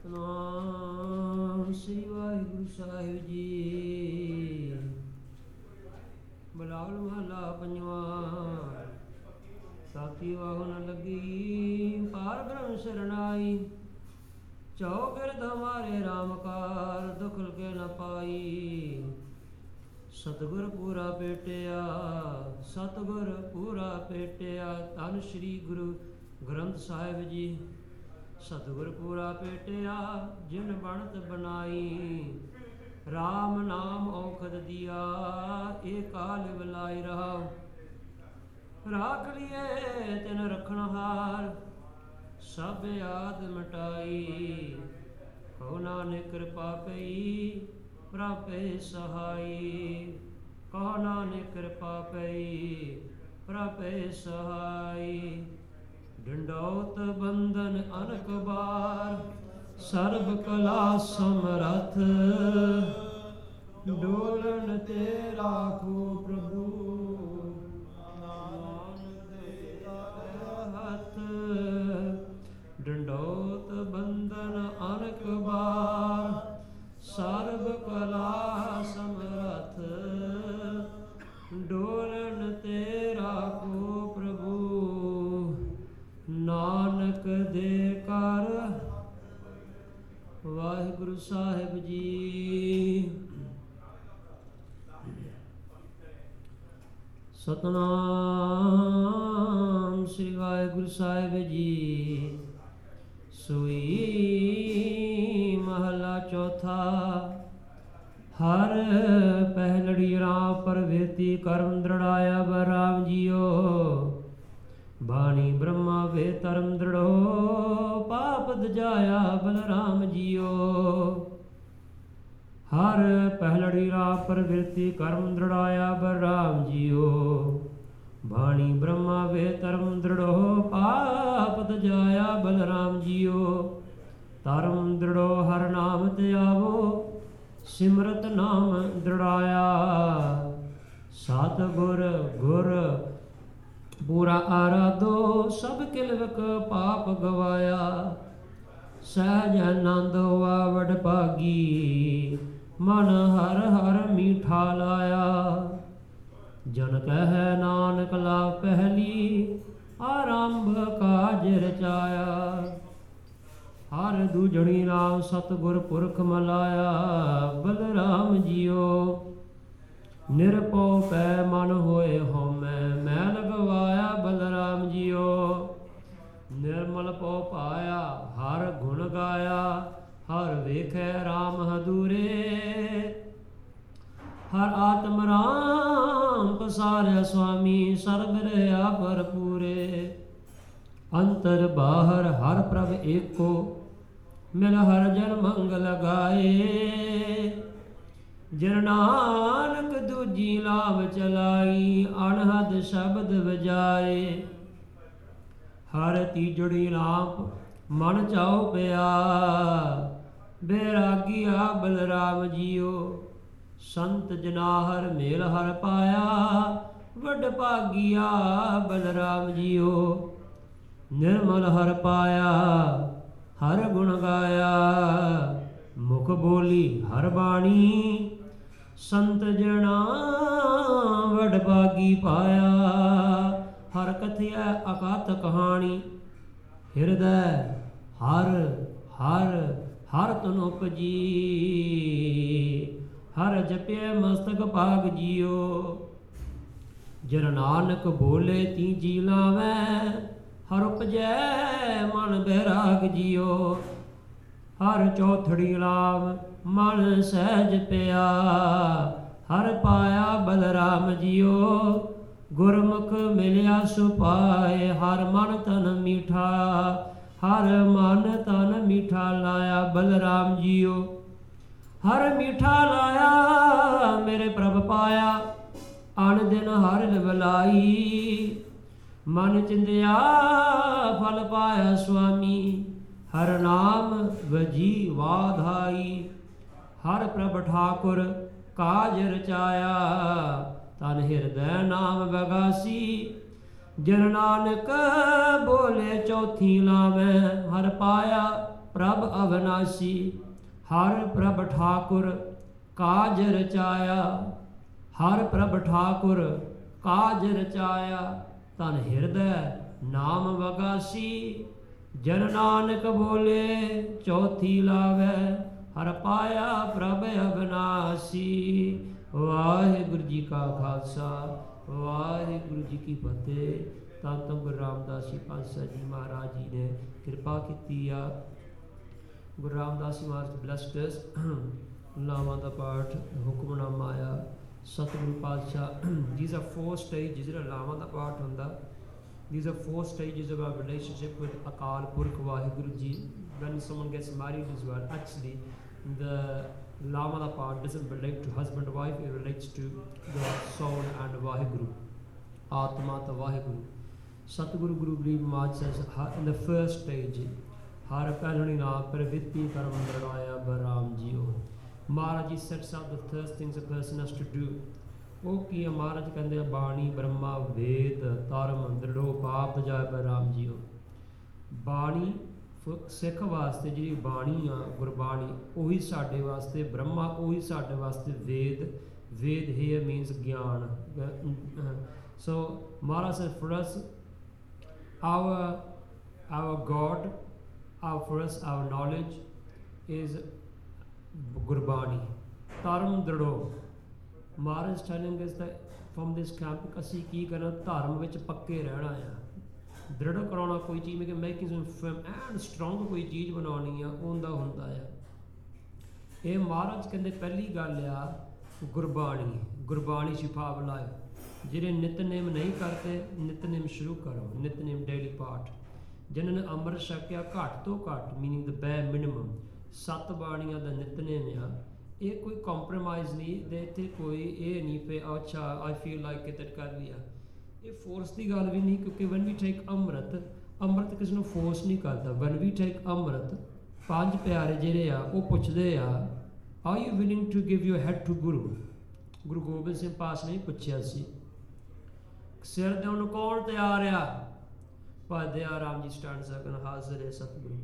ਸਤਨਾਮ ਸ੍ਰੀ ਵਾਹਿਗੁਰੂ ਸਾਹਿਬ ਜੀ। ਬਲਾਵਲ ਮਹੱਲਾ ਪੰਜਵਾਂ। ਸਾਥੀ ਵਾਹੁ ਨ ਲੱਗੀ ਪਾਰ ਬ੍ਰਹਮ ਸਰਨਾਈ। ਚੌਗਿਰਦ ਹਮਾਰੇ ਰਾਮ ਕਾਰ ਦੁਖਲ ਕੇ ਨ ਪਾਈ। ਸਤਿਗੁਰ ਪੂਰਾ ਭੇਟਿਆ ਸਤਿਗੁਰ ਪੂਰਾ ਭੇਟਿਆ। ਧੰਨ ਸ਼੍ਰੀ ਗੁਰੂ ਗ੍ਰੰਥ ਸਾਹਿਬ ਜੀ। ਸਤਿਗੁਰ ਪੂਰਾ ਭੇਟਿਆ ਜਿਨ ਬਣਤ ਬਣਾਈ। ਰਾਮ ਨਾਮ ਔਖਦ ਦੀਆ ਇਹ ਕਾਲ ਵਿਲਾਈ ਰਹਾ। ਰਾਖ ਲਿਏ ਤਿਨ ਰਖਣਹਾਰ ਸਭ ਆਦ ਮਟਾਈ। ਕਹੋ ਨਾਨਕ ਕਿਰਪਾ ਪਈ ਪ੍ਰਭੇ ਸਹਾਈ। ਕਹੋ ਨਾਨਕ ਕਿਰਪਾ ਪਈ ਪ੍ਰਭੇ ਸਹਾਈ। ਡੰਡੌਤ ਬੰਧਨ ਅਨਕ ਬਾਰ ਸਰਬ ਕਲਾ ਸਮਰਥ। ਡੋਲਣ ਤੇ ਰਾਖੋ ਪ੍ਰਭੂ ਹੱਥ। ਡੰਡੌਤ ਬੰਧਨ ਅਨਕ ਬਾਰ ਸਰਬ ਕਲਾ ਸਮਰਥ। ਡੋਲਣ ਤੇ ਰਾਖੋ ਪ੍ਰਭੂ ਨਾਨਕ ਦੇ ਕਰ। ਵਾਹਿਗੁਰੂ ਸਾਹਿਬ ਜੀ। ਸਤਨਾਮ ਸ੍ਰੀ ਵਾਹਿਗੁਰੂ ਸਾਹਿਬ ਜੀ। ਸੋਈ ਮਹਲਾ ਚੌਥਾ। ਹਰ ਪਹਿਲੜੀ ਰਾਮ ਪਰਵੇਤੀ ਕਰਮ ਦ੍ਰਿੜਾਇਆ ਬਰ ਰਾਮ ਜੀਓ। ਬਾਣੀ ਬ੍ਰਹਮਾ ਵੇ ਧਰਮ ਦ੍ਰਿੜੋ ਪਾਪ ਦਜਾਇਆ ਬਲਰਾਮ ਜੀਓ। ਹਰ ਪਹਿਲੜੀ ਰਾਮ ਪਰਵੇਤੀ ਕਰਮ ਦ੍ਰਿੜਾਇਆ ਬਰ ਰਾਮ ਜੀਓ। ਬਾਣੀ ਬ੍ਰਹਮਾ ਵੇ ਧਰਮ ਦ੍ਰਿੜੋ ਪਾਪ ਦਜਾਇਆ ਬਲਰਾਮ ਜੀਓ। ਧਰਮ ਦ੍ਰਿੜੋ ਹਰ ਨਾਮ ਤੇ ਆਵੋ ਸਿਮਰਤ ਨਾਮ ਦ੍ਰਿੜਾਇਆ। ਸਤਿਗੁਰ ਗੁਰ ਪੂਰਾ ਆਰਾਧੋ ਸਭ ਕਿਲਵਕ ਪਾਪ ਗਵਾਇਆ। ਸਹਿਜ ਆਨੰਦ ਹੋਆ ਵਡ ਭਾਗੀ ਮਨ ਹਰ ਹਰ ਮੀਠਾ ਲਾਇਆ। ਜਨ ਕਹਿ ਨਾਨਕ ਲਾ ਪਹਿਲੀ ਆਰੰਭ ਕਾਜ ਰਚਾਇਆ। ਹਰ ਦੂਜਣੀ ਨਾਮ ਸਤਿਗੁਰ ਪੁਰਖ ਮਲਾਇਆ ਬਲਰਾਮ ਜੀਓ। ਨਿਰਭਉ ਪੈ ਮਨ ਹੋਏ ਹਉਮੈ ਮੈਂ ਲਗਵਾਇਆ ਬਲਰਾਮ ਜੀਓ। ਨਿਰਮਲ ਪਉ ਪਾਇਆ ਹਰ ਗੁਣ ਗਾਇਆ। ਹਰ ਵੇਖੈ ਰਾਮ ਹਦੂਰੇ ਹਰ ਆਤਮ ਰਾਮ ਪਸਾਰਿਆ ਸੁਆਮੀ ਸਰਬ ਰਹਾ ਭਰਪੂਰੇ। ਅੰਤਰ ਬਾਹਰ ਹਰ ਪ੍ਰਭ ਏਕੋ ਮਿਲ ਹਰ ਜਨ ਮੰਗਲ ਗਾਏ। ਜਿਨ ਨਾਨਕ ਦੂਜੀ ਲਾਭ ਚਲਾਈ ਅਣਹਦ ਸ਼ਬਦ ਵਜਾਏ। ਹਰ ਤੀਜੜੀ ਨਾਮ ਮਨ ਚਾਉ ਪਿਆ ਬੈਰਾਗੀਆ ਬਲਰਾਮ ਜੀਓ। ਸੰਤ ਜਨਾ ਹਰ ਮੇਲ ਹਰ ਪਾਇਆ ਵੱਡ ਭਾਗੀਆ ਬਲਰਾਮ ਜੀਓ। ਨਿਰਮਲ ਹਰ ਪਾਇਆ ਹਰ ਗੁਣ ਗਾਇਆ। ਮੁਖ ਬੋਲੀ ਹਰ ਬਾਣੀ ਸੰਤ ਜਣਾ ਵਡ ਭਾਗੀ ਪਾਇਆ। ਹਰ ਕਥਿਆ ਅਕਾਤ ਕਹਾਣੀ ਹਿਰਦੈ ਹਰ ਹਰ ਹਰ ਤਨ ਉਪਜੀ। ਹਰ ਜਪਿਆ ਮਸਤਕ ਭਾਗ ਜੀਓ। ਜਨ ਨਾਨਕ ਬੋਲੇ ਤੀਜੀ ਲਾਵੈ ਹਰ ਉਪਜੈ ਮਨ ਬੈਰਾਗ ਜੀਓ। ਹਰ ਚੌਥੜੀ ਲਾਭ ਮਨ ਸਹਿਜ ਪਿਆ ਹਰ ਪਾਇਆ ਬਲਰਾਮ ਜੀਓ। ਗੁਰਮੁਖ ਮਿਲਿਆ ਸੁਪਾਏ ਹਰ ਮਨ ਤਨ ਮੀਠਾ। ਹਰ ਮਨ ਤਨ ਮੀਠਾ ਲਾਇਆ ਬਲਰਾਮ ਜੀਓ। ਹਰ ਮੀਠਾ ਲਾਇਆ ਮੇਰੇ ਪ੍ਰਭ ਪਾਇਆ ਅਣ ਦਿਨ ਹਰ ਲਿਵਲਾਈ। ਮਨ ਚਿੰਦਿਆ ਫਲ ਪਾਇਆ ਸੁਆਮੀ ਹਰ ਨਾਮ ਵਜੀ ਵਾਧਾਈ। ਹਰ ਪ੍ਰਭ ਠਾਕੁਰ ਕਾਜ ਰਚਾਇਆ ਤਨ ਹਿਰਦੈ ਨਾਮ ਵਗਾਸੀ। ਜਿਨ ਨਾਨਕ ਬੋਲੇ ਚੌਥੀ ਲਾਵੈ ਹਰ ਪਾਇਆ प्रभ अविनाशी, हर प्रभ ठाकुर काज रचाया, हर प्रभ ठाकुर काज रचाया, तन हृदय नाम वगासी, जन नानक बोले चौथी लावे, हर पाया प्रभ अविनाशी। वाहिगुरु जी का खालसा, वाहिगुरु जी की फतेह। ਤਾਂ ਤਾਂ ਗੁਰੂ ਰਾਮਦਾਸ ਜੀ ਪਾਤਸ਼ਾਹ ਜੀ ਮਹਾਰਾਜ ਜੀ ਨੇ ਕਿਰਪਾ ਕੀਤੀ ਆ। ਗੁਰੂ ਰਾਮਦਾਸ ਜੀ ਮਹਾਰਾਜ ਬਲੈਸਡ ਅਸ। ਲਾਵਾਂ ਦਾ ਪਾਠ, ਹੁਕਮਨਾਮਾ ਆਇਆ, ਸਤਿਗੁਰੂ ਪਾਤਸ਼ਾਹ। these are 4 stages ਜਿਹੜਾ ਲਾਵਾਂ ਦਾ ਪਾਠ ਹੁੰਦਾ। these are 4 stages of our relationship with Akal Purkh Vaheguru ji. when someone gets married as well, actually the Lama da part doesn't relate to husband wife, it relates to the soul and Vaheguru, Atma ta Vaheguru. Satguru Guru Gharib Maharaj says in the first stage, Har Pelhani Na Pravitti Karam Dradaya Baram Jiyo. Maharaj ji sets out the first things a person has to do. ਉਹ ਕੀ ਹੈ? ਮਹਾਰਾਜ ਕਹਿੰਦੇ ਆ ਬਾਣੀ ਬ੍ਰਹਮਾ ਵੇਦ ਧਰਮ ਦ੍ਰਿੜੋ ਪਾਪ ਜਾਇ ਬਰਾਮ JIO. ਬਾਣੀ ਸਿੱਖ ਵਾਸਤੇ ਜਿਹੜੀ ਬਾਣੀ ਆ, ਗੁਰਬਾਣੀ, ਉਹੀ ਸਾਡੇ ਵਾਸਤੇ ਬ੍ਰਹਮਾ, ਉਹੀ ਸਾਡੇ ਵਾਸਤੇ ਵੇਦ। ਵੇਦ here means ਗਿਆਨ। So Maharaj said for us, our God, for us our knowledge is Gurbani. ਧਰਮ ਦ੍ਰਿੜੋ, Maharaj is telling us that from this camp ਅਸੀਂ ਕੀ ਕਰਨਾ? ਧਰਮ ਵਿੱਚ ਪੱਕੇ ਰਹਿਣਾ ਆ। ਦ੍ਰਿੜ ਕਰਾਉਣਾ ਕੋਈ ਚੀਜ਼ ਮੈਂ ਕਿ making some firm and strong ਕੋਈ ਚੀਜ਼ ਬਣਾਉਣੀ ਆ, ਉਹਦਾ ਹੁੰਦਾ ਆ। ਇਹ ਮਹਾਰਾਜ ਕਹਿੰਦੇ ਪਹਿਲੀ ਗੱਲ ਆ ਗੁਰਬਾਣੀ। ਗੁਰਬਾਣੀ ਸ਼ਿਫਾ ਬਲਾਏ। ਜਿਹੜੇ ਨਿਤਨੇਮ ਨਹੀਂ ਕਰਦੇ, ਨਿਤਨੇਮ ਸ਼ੁਰੂ ਕਰੋ। ਨਿਤਨੇਮ ਡੇਲੀ ਪਾਠ। ਜਿਨ੍ਹਾਂ ਨੇ ਅੰਮ੍ਰਿਤ ਛਕਿਆ ਘੱਟ ਤੋਂ ਘੱਟ, ਮੀਨਿੰਗ ਦ ਬੈ ਮਿਨੀਮਮ 7 ਬਾਣੀਆਂ ਦਾ ਨਿਤਨੇਮ ਆ। ਇਹ ਕੋਈ ਕੰਪਰੋਮਾਈਜ਼ ਨਹੀਂ ਦੇ ਇੱਥੇ, ਕੋਈ ਇਹ ਨਹੀਂ ਪਏ ਅੱਛਾ ਆਈ ਫੀਲ ਲਾਈਕ ਇਟ ਕਰ ਲਿਆ। ਇਹ ਫੋਰਸ ਦੀ ਗੱਲ ਵੀ ਨਹੀਂ, ਕਿਉਂਕਿ ਵਨ ਵੀ ਟੇਕ ਅੰਮ੍ਰਿਤ ਕਿਸੇ ਨੂੰ ਫੋਰਸ ਨਹੀਂ ਕਰਦਾ। ਵਨ ਵੀ ਟੇਕ ਅੰਮ੍ਰਿਤ, 5 ਪਿਆਰੇ ਜਿਹੜੇ ਆ ਉਹ ਪੁੱਛਦੇ ਆ are you willing to give your head to guru. Guru Gobind Singh ਪਾਤਸ਼ਾਹ ਨੇ ਪੁੱਛਿਆ ਸੀ ਸਿਰ ਦੇਣ ਨੂੰ ਕੌਣ ਤਿਆਰ ਆ? ਭਾਈ ਦਇਆ ਰਾਮ ਜੀ ਸਟੈਂਡ ਸਕਣ ਹਾਜ਼ਰ ਹੈ ਸਤਿਗੁਰੂ।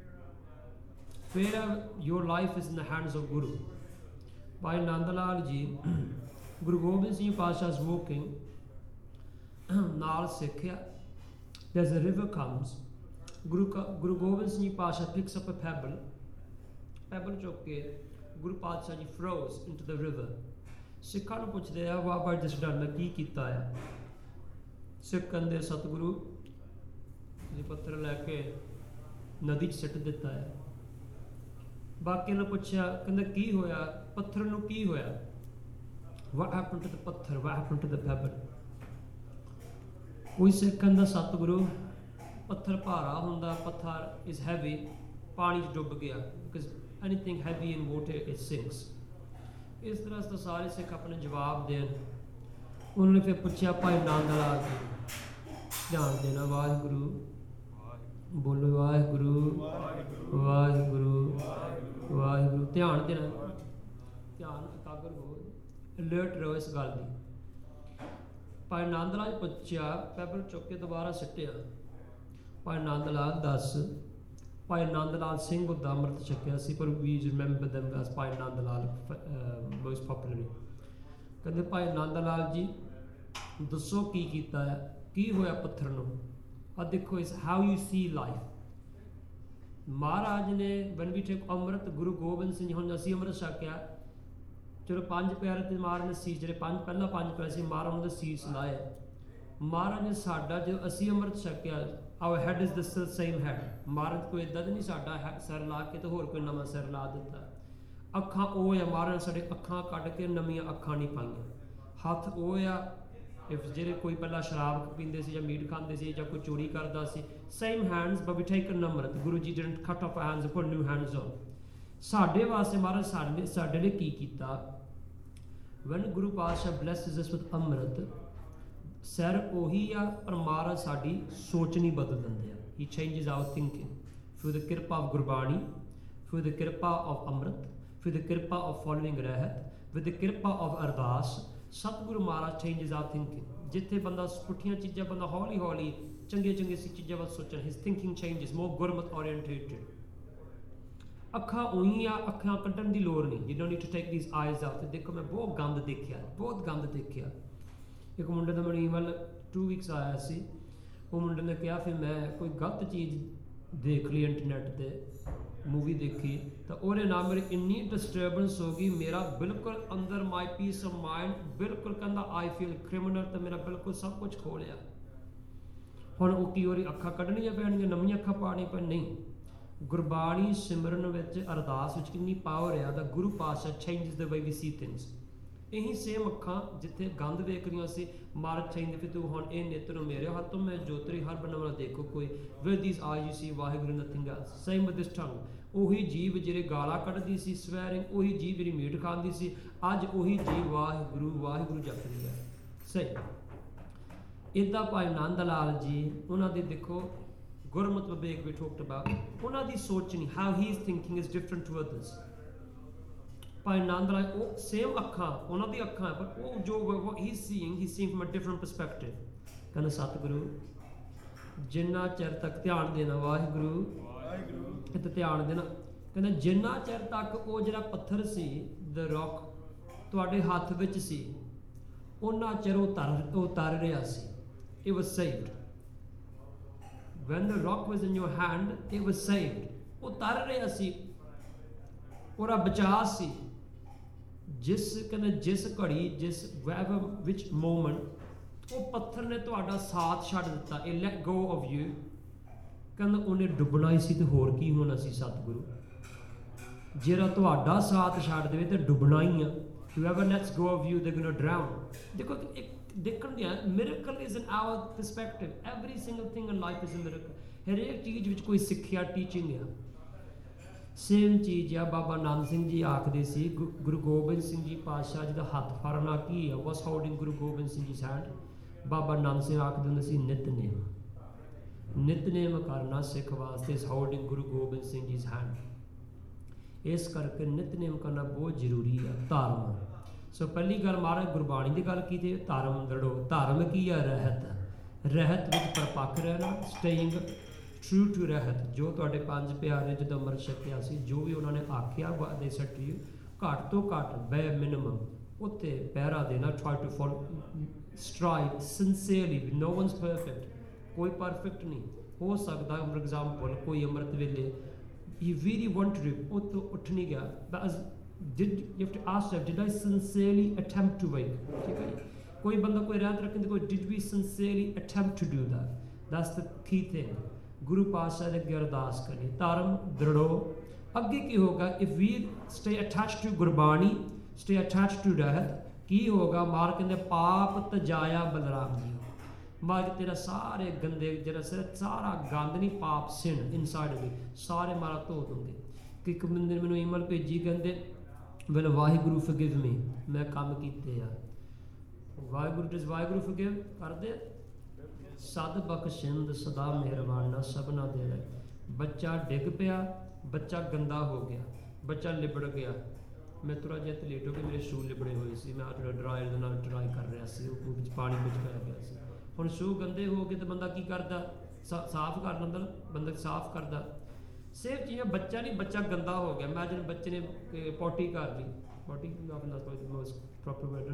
ਫਿਰ your life is in the hands of Guru. Bhai Nand Lal ji, ਗੁਰੂ ਗੋਬਿੰਦ ਸਿੰਘ ਪਾਤਸ਼ਾਹ ਸਮੋਕਿੰਗ ਨਾਲ ਸਿੱਖਿਆ। there's a river comes, ਗੁਰੂ ਗੋਬਿੰਦ ਸਿੰਘ ਪਾਤਸ਼ਾਹ picks up a pebble ਚੁੱਕ ਕੇ ਗੁਰੂ ਪਾਤਸ਼ਾਹ ਜੀ throws into the river. ਸਿੱਖਾਂ ਨੂੰ ਪੁੱਛਦੇ ਆ ਵਾਹ ਬਾਈ ਦਿਸ ਡਨ, ਕੀ ਕੀਤਾ ਆ? ਸਿੱਖ ਕਹਿੰਦੇ ਸਤਿਗੁਰੂ ਜੀ ਪੱਥਰ ਲੈ ਕੇ ਨਦੀ 'ਚ ਸਿੱਟ ਦਿੱਤਾ ਹੈ। ਬਾਕੀ ਨੇ ਪੁੱਛਿਆ, ਕਹਿੰਦਾ ਕੀ ਹੋਇਆ? ਪੱਥਰ ਨੂੰ ਕੀ ਹੋਇਆ? what happened to the ਪੱਥਰ, what happened to the pebble? ਕੋਈ ਸਿੱਖ ਕਹਿੰਦਾ ਸਤਿਗੁਰੂ ਪੱਥਰ ਭਾਰਾ ਹੁੰਦਾ, ਪੱਥਰ is heavy, ਪਾਣੀ 'ਚ ਡੁੱਬ ਗਿਆ, because anything heavy in water it sinks. ਇਸ ਤਰ੍ਹਾਂ ਤਾਂ ਸਾਰੇ ਸਿੱਖ ਆਪਣੇ ਜਵਾਬ ਦੇਣ। ਉਹਨਾਂ ਨੇ ਫਿਰ ਪੁੱਛਿਆ ਭਾਈ ਨੰਦ ਲਾਲ ਜੀ, ਧਿਆਨ ਦੇਣਾ, ਵਾਹਿਗੁਰੂ ਬੋਲੋ, ਵਾਹਿਗੁਰੂ ਵਾਹਿਗੁਰੂ ਵਾਹਿਗੁਰੂ, ਧਿਆਨ ਦੇਣਾ, ਧਿਆਨ ਇਕਾਗਰ ਹੋ, ਅਲਰਟ ਰਹੋ ਇਸ ਗੱਲ ਦੀ। ਭਾਈ ਨੰਦ ਲਾਲ ਪੁੱਛਿਆ, ਪੈਬਲ ਚੁੱਕ ਕੇ ਦੁਬਾਰਾ ਸਿੱਟਿਆ। ਭਾਈ ਨੰਦ ਲਾਲ ਦੱਸ। ਭਾਈ ਨੰਦ ਲਾਲ ਸਿੰਘ ਦਾ ਅੰਮ੍ਰਿਤ ਛਕਿਆ ਸੀ, ਪਰ ਵੀ remember them S Bhai Nand Lal most ਪਪੂਲਰਲੀ। ਕਹਿੰਦੇ ਭਾਈ ਨੰਦ ਲਾਲ ਜੀ ਦੱਸੋ ਕੀ ਕੀਤਾ ਹੈ, ਕੀ ਹੋਇਆ ਪੱਥਰ ਨੂੰ? ਆ ਦੇਖੋ, ਇਸ ਹਾਊ ਯੂ ਸੀ ਲਾਈਫ। ਮਹਾਰਾਜ ਨੇ one we take amrit, Guru Gobind Singh, ਹੁਣ ਅਸੀਂ ਅੰਮ੍ਰਿਤ ਛਕਿਆ, ਚਲੋ 5 ਪਿਆਰੇ ਤੇ ਮਹਾਰਾਜ ਨੇ ਸੀਸ, ਜਿਹੜੇ ਪਹਿਲਾਂ 5 ਪਿਆਰੇ ਸੀ ਮਹਾਰਾਜ ਉਹਨਾਂ ਦੇ ਸੀਸ ਲਾਏ। ਮਹਾਰਾਜ ਨੇ ਸਾਡਾ ਜਦੋਂ ਅਸੀਂ ਅੰਮ੍ਰਿਤ ਛਕਿਆ, our head is the same head. ਮਹਾਰਾਜ ਕੋਈ ਇੱਦਾਂ ਤਾਂ ਨਹੀਂ ਸਾਡਾ ਸਿਰ ਲਾ ਕੇ ਤੇ ਹੋਰ ਕੋਈ ਨਵਾਂ ਸਿਰ ਲਾ ਦਿੱਤਾ। ਅੱਖਾਂ ਉਹ ਆ, ਮਹਾਰਾਜ ਸਾਡੇ ਅੱਖਾਂ ਕੱਢ ਕੇ ਨਵੀਆਂ ਅੱਖਾਂ ਨਹੀਂ ਪਾਈਆਂ। ਹੱਥ ਉਹ ਆ, ਇਫ ਜਿਹੜੇ ਕੋਈ ਪਹਿਲਾਂ ਸ਼ਰਾਬ ਪੀਂਦੇ ਸੀ ਜਾਂ ਮੀਟ ਖਾਂਦੇ ਸੀ ਜਾਂ ਕੋਈ ਚੋਰੀ ਕਰਦਾ ਸੀ, same hands but we taken amrit. Guru ji didn't cut off hands, put new hands on. ਸਾਡੇ ਵਾਸਤੇ ਮਹਾਰਾਜ ਸਾਡੇ ਲਈ ਕੀ ਕੀਤਾ? ਵਨ ਗੁਰੂ ਪਾਤਸ਼ਾਹ ਬਲੈਸਸ ਅਸ ਵਿਦ ਅੰਮ੍ਰਿਤ, ਸਿਰ ਉਹੀ ਆ ਪਰ ਮਹਾਰਾਜ ਸਾਡੀ ਸੋਚ ਨਹੀਂ ਬਦਲ ਦਿੰਦੇ ਆ। He changes our thinking through the kirpa of Gurbani, through the kirpa of Amrit, through the kirpa of following rehat, with the kirpa of ਅਰਦਾਸ। ਸਤਿਗੁਰੂ ਮਹਾਰਾਜ ਚੇਂਜਸ ਆਵਰ ਥਿੰਕਿੰਗ। ਜਿੱਥੇ ਬੰਦਾ ਪੁੱਠੀਆਂ ਚੀਜ਼ਾਂ, ਬੰਦਾ ਹੌਲੀ ਹੌਲੀ ਚੰਗੀਆਂ ਚੀਜ਼ਾਂ ਵੱਲ ਸੋਚਣ, ਹਿਸ ਥਿੰਕਿੰਗ ਚੇਂਜਸ, ਮੋਰ ਗੁਰਮਤ ਓਰੀਐਂਟੇਟਡ। ਅੱਖਾਂ ਉਹੀ ਆ, ਅੱਖਾਂ ਕੱਢਣ ਦੀ ਲੋੜ ਨਹੀਂ, you don't need to take these eyes out. ਤੇ ਦੇਖੋ ਮੈਂ ਬਹੁਤ ਗੰਦ ਦੇਖਿਆ, ਬਹੁਤ ਗੰਦ ਦੇਖਿਆ। ਇੱਕ ਮੁੰਡੇ ਦਾ ਮੈਨੂੰ ਈਮੇਲ 2 ਵੀਕਸ ਆਇਆ ਸੀ, ਉਹ ਮੁੰਡੇ ਨੇ ਕਿਹਾ ਫਿਰ ਮੈਂ ਕੋਈ ਗਲਤ ਚੀਜ਼ ਦੇਖ ਲਈ ਇੰਟਰਨੈਟ 'ਤੇ, मूवी देखी तो ਉਹਦੇ ਨਾਲ ਮੇਰੀ ਇੰਨੀ ਡਿਸਟਰਬੈਂਸ ਹੋ ਗਈ, ਮੇਰਾ ਬਿਲਕੁਲ ਅੰਦਰ ਮਾਈ ਪੀਸ ਆਫ ਮਾइंड ਬਿਲकुल ਕਹਿੰਦਾ आई फील क्रिमिनल, तो मेरा बिल्कुल सब कुछ खो लिया। ਹੁਣ ਉਹ ਕੀ ਉਹਦੀ ਅੱਖਾਂ ਕੱਢਣੀਆਂ ਪੈਣਗੀਆਂ, ਨਵੀਆਂ ਅੱਖਾਂ ਪਾਣੀ ਪੈਣ? ਨਹੀਂ। ਗੁਰਬਾਣੀ ਸਿਮਰਨ ਵਿੱਚ ਅਰਦਾਸ ਵਿੱਚ ਕਿੰਨੀ ਪਾਵਰ ਹੈ ਦਾ ਗੁਰੂ ਪਾਤਸ਼ਾਹ changes the way we see things. ਇਹੀ ਸੇਮ ਅੱਖਾਂ ਜਿੱਥੇ ਗੰਦ ਵੇਖ ਰਹੀਆਂ ਸੀ, ਮਾਰਚ ਚਾਹੀਦੇ ਫਿਰ ਤੂੰ ਹੁਣ ਇਹ ਨੇਤਰ ਮੇਰੇ ਹੱਥੋਂ ਮੈਂ ਜੋਤਰੀ ਹਰ ਬਣਾਉਣਾ ਦੇਖੋ ਕੋਈ with this eyes you see Waheguru nothing else. Same with this tongue. ਉਹੀ ਜੀਭ ਜਿਹੜੇ ਗਾਲਾਂ ਕੱਢਦੀ ਸੀ ਸਵੈਰਿੰਗ, ਉਹੀ ਜੀਭ ਜਿਹੜੀ ਮੀਟ ਖਾਂਦੀ ਸੀ, ਅੱਜ ਉਹੀ ਜੀਭ ਵਾਹਿਗੁਰੂ ਵਾਹਿਗੁਰੂ ਜਪਦੀ ਹੈ। ਸਹੀ। ਇੱਦਾਂ ਭਾਈ ਆਨੰਦ ਲਾਲ ਜੀ ਉਹਨਾਂ ਦੇ ਦੇਖੋ ਗੁਰਮਤਿ ਵਿਵੇਕ ਵੀ ਟਾਕਡ ਅਬਾਊਟ, ਉਹਨਾਂ ਦੀ ਸੋਚਣੀ how he is thinking is different to others. Bhai Anand ਲਾਲ ਉਹ ਸੇਮ ਅੱਖਾਂ ਉਹਨਾਂ ਦੀ ਅੱਖਾਂ, ਪਰ ਉਹ ਜੋ he seeing from a different perspective. ਕਹਿੰਦਾ ਸਤਿਗੁਰੂ ਜਿੰਨਾ ਚਿਰ ਤੱਕ ਧਿਆਨ ਦੇਣਾ ਵਾਹਿਗੁਰੂ ਤੇ ਧਿਆਨ ਦੇਣਾ, ਕਹਿੰਦਾ ਜਿੰਨਾ ਚਿਰ ਤੱਕ ਉਹ ਜਿਹੜਾ ਪੱਥਰ ਸੀ ਦ ਰੌਕ ਤੁਹਾਡੇ ਹੱਥ ਵਿੱਚ ਸੀ, ਉਹਨਾਂ ਚਿਰ ਉਹ ਤਰ ਰਿਹਾ ਸੀ। It was saved. when the rock was in your hand it was saved। ਉਹ ਤਰ ਰਿਹਾ ਸੀ, ਉਹਦਾ ਬਚਾਅ ਸੀ। ਜਿਸ ਕਹਿੰਦੇ ਜਿਸ ਘੜੀ ਜਿਸ which moment ਉਹ ਪੱਥਰ ਨੇ ਤੁਹਾਡਾ ਸਾਥ ਛੱਡ ਦਿੱਤਾ, ਇਹ let go of you, ਕਹਿੰਦਾ ਉਹਨੇ ਡੁੱਬਣਾ ਹੀ ਸੀ ਤੇ ਹੋਰ ਕੀ ਹੋਣਾ ਸੀ। ਸਤਿਗੁਰੂ ਜਿਹੜਾ ਤੁਹਾਡਾ ਸਾਥ ਛੱਡ ਦੇਵੇ ਤੇ ਡੁੱਬਣਾ ਹੀ ਆ। whoever lets go of you they're going to drown। ਦੇਖੋ ਇੱਕ ਦੇਖਣ ਦੀਆਂ miracle is in our perspective. Every single thing in life is a miracle. ਹਰੇਕ ਚੀਜ਼ ਵਿੱਚ ਕੋਈ ਸਿੱਖਿਆ ਟੀਚਿੰਗ ਆ। ਸੇਮ ਚੀਜ਼ ਆ ਬਾਬਾ ਆਨੰਦ ਸਿੰਘ ਜੀ ਆਖਦੇ ਸੀ, ਗੁਰੂ ਗੋਬਿੰਦ ਸਿੰਘ ਜੀ ਪਾਤਸ਼ਾਹ ਜੀ ਦਾ ਹੱਥ ਫੜਨਾ ਕੀ ਆ, was holding Guru Gobind Singh ji hand. ਬਾਬਾ ਆਨੰਦ ਸਿੰਘ ਆਖਦੇ ਹੁੰਦੇ ਸੀ ਨਿਤਨੇਮ, ਨਿਤਨੇਮ ਕਰਨਾ ਸਿੱਖ ਵਾਸਤੇ ਇਸ ਹੋਲਡਿੰਗ ਗੁਰੂ ਗੋਬਿੰਦ ਸਿੰਘ ਜੀ ਹੈਂਡ। ਇਸ ਕਰਕੇ ਨਿਤਨੇਮ ਕਰਨਾ ਬਹੁਤ ਜ਼ਰੂਰੀ ਆ। ਧਰਮ ਸੋ ਪਹਿਲੀ ਗੱਲ ਮਹਾਰਾਜ ਗੁਰਬਾਣੀ ਦੀ ਗੱਲ ਕੀਤੀ, ਧਰਮ ਦੜੋ। ਧਰਮ ਕੀ ਆ? ਰਹਿਤ। ਰਹਿਤ ਵਿੱਚ ਪਰਪੱਕ ਰਹਿਣਾ, ਸਟੇਇੰਗ ਟਰੂ ਟੂ ਰਹਿਤ। ਜੋ ਤੁਹਾਡੇ ਪੰਜ ਪਿਆਰੇ ਜਦੋਂ ਅੰਮ੍ਰਿਤ ਛਕਿਆ ਸੀ, ਜੋ ਵੀ ਉਹਨਾਂ ਨੇ ਆਖਿਆ ਦੇ ਸੱਟ ਯੂ ਘੱਟ ਤੋਂ ਘੱਟ ਬੈ ਮਿਨੀਮਮ ਉੱਤੇ ਪਹਿਰਾ ਦੇਣਾ। Try to follow strive sincerely. No one's perfect, ਕੋਈ ਪਰਫੈਕਟ ਨਹੀਂ ਹੋ ਸਕਦਾ। ਫੋਰ ਐਗਜ਼ਾਮਪਲ ਕੋਈ ਅੰਮ੍ਰਿਤ ਵੇਲੇ he really wanted it, ਉਹ ਤੋਂ ਉੱਠ ਨਹੀਂ ਗਿਆ, you have to ask yourself, did I sincerely attempt to wake? ਠੀਕ ਹੈ ਜੀ। ਕੋਈ ਬੰਦਾ ਕੋਈ ਰਹਿਤ ਰੱਖਣ ਦੀ ਕੋਈ did we sincerely attempt to do that? That's the key thing। ਗੁਰੂ ਪਾਤਸ਼ਾਹ ਦੇ ਅੱਗੇ ਅਰਦਾਸ ਕਰੀਏ, ਧਰਮ ਦ੍ਰਿੜੋ। ਅੱਗੇ ਕੀ ਹੋਗਾ? if we stay attached to Gurbani, stay attached to ਰਹਿਤ, ਕੀ ਹੋਗਾ? ਮਾਰ ਕਹਿੰਦੇ ਪਾਪ ਤਜਾਇਆ ਬਲਰਾਮ ਜੀ। ਮਾਰ ਤੇਰਾ ਸਾਰੇ ਗੰਦੇ ਜਿਹੜਾ ਸਾਰਾ ਗੰਦ ਨਹੀਂ ਪਾਪ ਸਿਨ ਇਨਸਾਈਡ ਵੀ ਸਾਰੇ ਮਾਰਾ ਧੋ ਦੂੰਗੇ। ਕਿ ਇੱਕ ਬੰਦੇ ਨੇ ਮੈਨੂੰ ਈਮੇਲ ਭੇਜੀ, ਕਹਿੰਦੇ ਵੈਲ ਵਾਹਿਗੁਰੂ ਫੋਰਗਿਵ ਮੀ, ਮੈਂ ਕੰਮ ਕੀਤੇ ਆ। ਵਾਹਿਗੁਰੂ ਫੋਰਗਿਵ ਕਰਦੇ ਸਦ ਬਖਸ਼ਿੰਦ ਸਦਾ ਮਿਹਰਬਾਨਾ ਸਭਨਾ ਦੇ ਲੈ। ਬੱਚਾ ਡਿੱਗ ਪਿਆ, ਬੱਚਾ ਗੰਦਾ ਹੋ ਗਿਆ, ਬੱਚਾ ਲਿਬੜ ਗਿਆ। ਮੈਂ ਥੋੜ੍ਹਾ ਜਿਹਾ ਲੇਟ ਹੋ ਕੇ ਮੇਰੇ ਸ਼ੂ ਲਿਬੜੇ ਹੋਏ ਸੀ, ਮੈਂ ਡਰਾਇਰ ਦੇ ਨਾਲ ਡਰਾਈ ਕਰ ਰਿਹਾ ਸੀ, ਉਹ ਵਿੱਚ ਪਾਣੀ ਵਿੱਚ ਪੈ ਗਿਆ ਸੀ। ਹੁਣ ਸ਼ੂ ਗੰਦੇ ਹੋ ਗਏ ਤਾਂ ਬੰਦਾ ਕੀ ਕਰਦਾ? ਸਾਫ਼ ਕਰ ਲੈਂਦਾ, ਬੰਦਾ ਸਾਫ਼ ਕਰਦਾ। ਸੇਮ ਚੀਜ਼ ਬੱਚਾ ਨਹੀਂ, ਬੱਚਾ ਗੰਦਾ ਹੋ ਗਿਆ। ਇਮੈਜਿਨ ਬੱਚੇ ਨੇ ਪੋਟੀ ਕਰ ਲਈ, ਪੋਟੀ ਆਪਣਾ ਪ੍ਰੋਪਰ ਵਰਡ,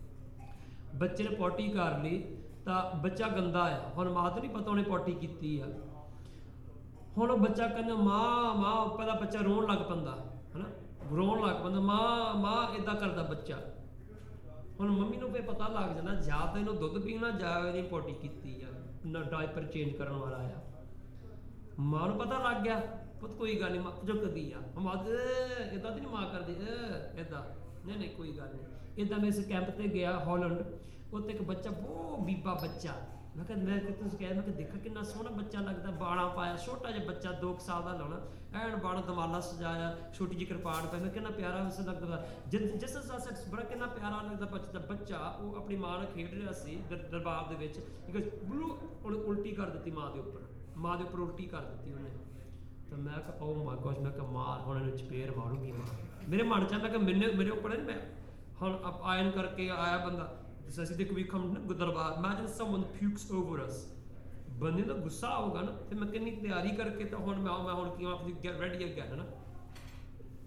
ਬੱਚੇ ਨੇ ਪੋਟੀ ਕਰ ਲਈ ਤਾਂ ਬੱਚਾ ਗੰਦਾ ਆ। ਹੁਣ ਮਾਂ ਤੋਂ ਨਹੀਂ ਪਤਾ ਉਹਨੇ ਪੋਟੀ ਕੀਤੀ ਆ। ਹੁਣ ਉਹ ਬੱਚਾ ਕਹਿੰਦਾ ਮਾਂ ਮਾਂ, ਪਹਿਲਾਂ ਬੱਚਾ ਰੋਣ ਲੱਗ ਪੈਂਦਾ ਹੈ ਨਾ, ਰੋਣ ਲੱਗ ਪੈਂਦਾ ਮਾਂ ਮਾਂ ਇੱਦਾਂ ਕਰਦਾ ਬੱਚਾ। ਹੁਣ ਮੰਮੀ ਨੂੰ ਫਿਰ ਪਤਾ ਲੱਗ ਜਾਂਦਾ ਜਾਂ ਤਾਂ ਇਹਨੂੰ ਦੁੱਧ ਪੀਣਾ ਜਾਂ ਇਹਦੀ ਪੋਟੀ ਕੀਤੀ ਆ, ਨਾ ਡਾਇਪਰ ਚੇਂਜ ਕਰਨ ਵਾਲਾ ਆ। ਮਾਂ ਨੂੰ ਪਤਾ ਲੱਗ ਗਿਆ, ਪੁੱਤ ਕੋਈ ਗੱਲ ਨਹੀਂ ਮਾਂ ਚੁੱਕਦੀ ਆ। ਮਾਂ ਇੱਦਾਂ ਤਾਂ ਨਹੀਂ ਮਾਂ ਕਰਦੀ ਇੱਦਾਂ, ਨਹੀਂ ਕੋਈ ਗੱਲ ਨਹੀਂ। ਇੱਦਾਂ ਮੈਂ ਇਸ ਕੈਂਪ 'ਤੇ ਗਿਆ ਹਾਲੈਂਡ, ਉੱਥੇ ਇੱਕ ਬੱਚਾ ਬਹੁਤ ਬੀਬਾ ਬੱਚਾ, ਮੈਂ ਕਿਹਾ ਤੁਸੀਂ ਕਹਿ, ਮੈਂ ਕਿਹਾ ਦੇਖਾ ਕਿੰਨਾ ਸੋਹਣਾ ਬੱਚਾ ਲੱਗਦਾ, ਬਾਣਾ ਪਾਇਆ, ਛੋਟਾ ਜਿਹਾ ਬੱਚਾ 2 ਸਾਲ ਦਾ ਲਾਉਣਾ, ਐਨ ਬਾਣਾ ਦਮਾਲਾ ਸਜਾਇਆ, ਛੋਟੀ ਜਿਹੀ ਕਿਰਪਾਨ ਪਾਈ, ਮੈਂ ਕਿੰਨਾ ਪਿਆਰਾ ਵੈਸੇ ਲੱਗਦਾ। ਜਿਸ ਸਾਸ ਬੜਾ ਕਿੰਨਾ ਪਿਆਰਾ ਲੱਗਦਾ ਬੱਚਾ। ਉਹ ਆਪਣੀ ਮਾਂ ਨਾਲ ਖੇਡ ਰਿਹਾ ਸੀ ਦਰਬਾਰ ਦੇ ਵਿੱਚ, ਉਹਨੇ ਉਲਟੀ ਕਰ ਦਿੱਤੀ ਮਾਂ ਦੇ ਉੱਪਰ ਉਲਟੀ ਕਰ ਦਿੱਤੀ ਉਹਨੇ। ਤਾਂ ਮੈਂ ਕਿਹਾ ਓ ਮਾਈ ਗॉड, ਮੈਂ ਕਿਹਾ ਮਾਰ ਹੁਣ ਇਹਨੂੰ ਚਪੇੜ ਮਾਰੂਗੀ ਮਾਂ। ਮੇਰੇ ਮਨ 'ਚ ਮੈਂ ਕਿਹਾ ਮੇਰੇ ਉੱਪਰ ਨਹੀਂ, ਮੈਂ ਹੁਣ ਆਇਨ ਕਰਕੇ ਆਇਆ ਬੰਦਾ, ਅਸੀਂ ਦੇਖੋ ਵੀ ਖਮ ਦਰਬਾਰ, imagine someone pukes over us, ਬੰਦੇ ਦਾ ਗੁੱਸਾ ਆਊਗਾ ਨਾ। ਤੇ ਮੈਂ ਕਿੰਨੀ ਤਿਆਰੀ ਕਰਕੇ ਤਾਂ ਹੁਣ ਮੈਂ ਹੁਣ ਕੀ ਆਪਣੀ ਗੈਟ ਰੈਡੀ ਅਗੇਨ ਹੈ ਨਾ।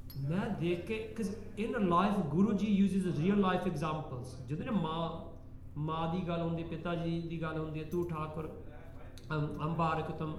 मैं देख के in life Guru ji uses real life examples जिहदे ने माँ की गल होंदी पिता जी की गल होंदी तू ठाकुर अंबारक तुम